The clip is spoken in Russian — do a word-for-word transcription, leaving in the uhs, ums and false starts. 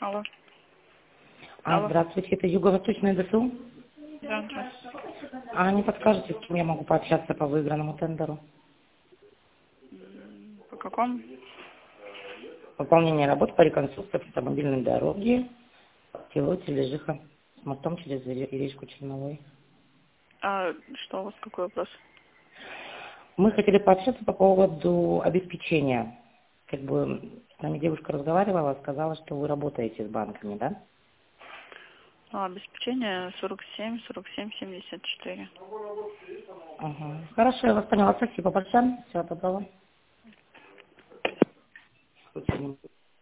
Алло. А, Алло. здравствуйте, это Юго-Восточное ДСУ. Да, здравствуйте. А не подскажете, с кем я могу пообщаться по выигранному тендеру? М, По какому? Выполнение работ по реконструкции автомобильной дороги в село Тележиха с мостом через ре- речку Черновой. А что у вас, какой вопрос? Мы хотели пообщаться по поводу обеспечения. Как бы с нами девушка разговаривала, сказала, что вы работаете с банками, да? А, обеспечение сорок семь, сорок семь, семьдесят четыре. Ага. Хорошо, я вас поняла. Спасибо большое. Всего доброго.